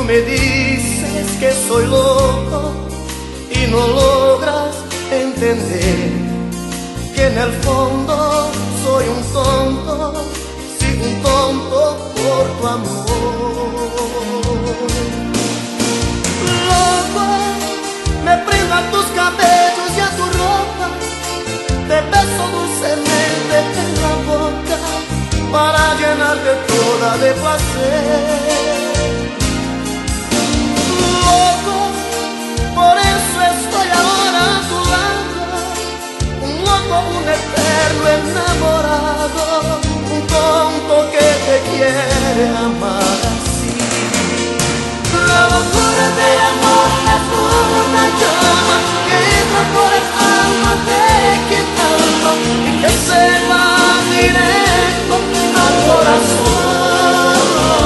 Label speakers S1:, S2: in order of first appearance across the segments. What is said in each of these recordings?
S1: me dices que soy loco y no logras entender que en el fondo soy un tonto, sí, un tonto por tu amor. Loco, me prendo a tus cabellos y a tu ropa, te beso dulcemente en la boca para llenarte toda de placer. Loco, por eso estoy ahora a tu lado, un loco, un eterno enamorado, un tonto que te quiere amar así. La locura de amor es una llama que entra por el alma de quien ama y que se va directo al corazón.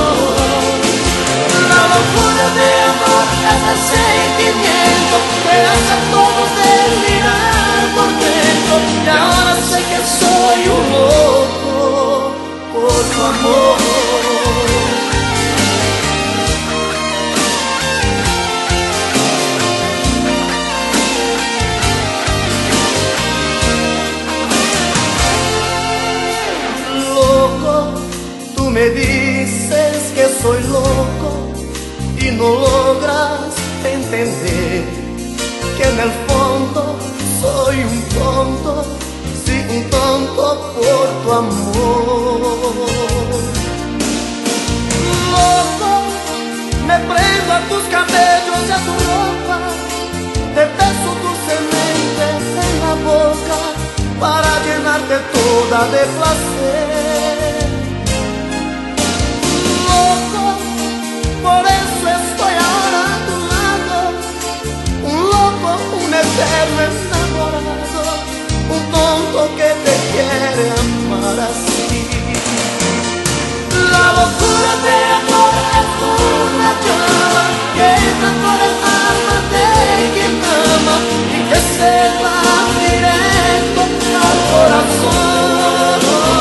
S1: La locura de amor es el sentimiento que hace a todos delirar por dentro, y ahora sé que soy un loco por tu amor. Tú me dices que soy loco y no logras entender que en el fondo soy un tonto, sí, un tonto por tu amor. Loco, me prendo a tus cabellos y a tu ropa, te beso dulcemente en la boca para llenarte toda de placer. Por eso estoy ahora a tu lado, un loco, un eterno enamorado, un tonto que te quiere amar así. La locura de amor es una llama que entra por el alma de quien ama y que se va directo al corazón.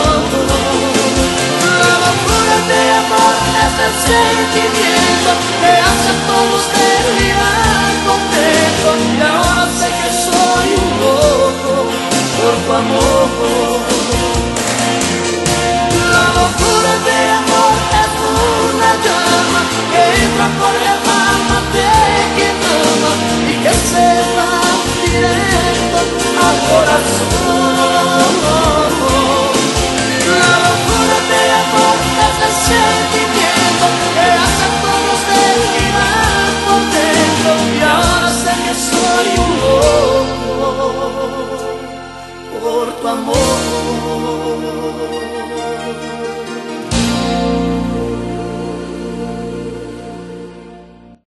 S1: La locura de amor es el sentimiento que hace a todos delirar por dentro, y ahora sé que soy un loco por tu amor. La locura de amor es una llama que entra por el alma de quien ama y que se va directo al corazón. La locura de amor es el sentimiento que hace a todos delirar por dentro, y ahora sé que soy un loco por tu amor.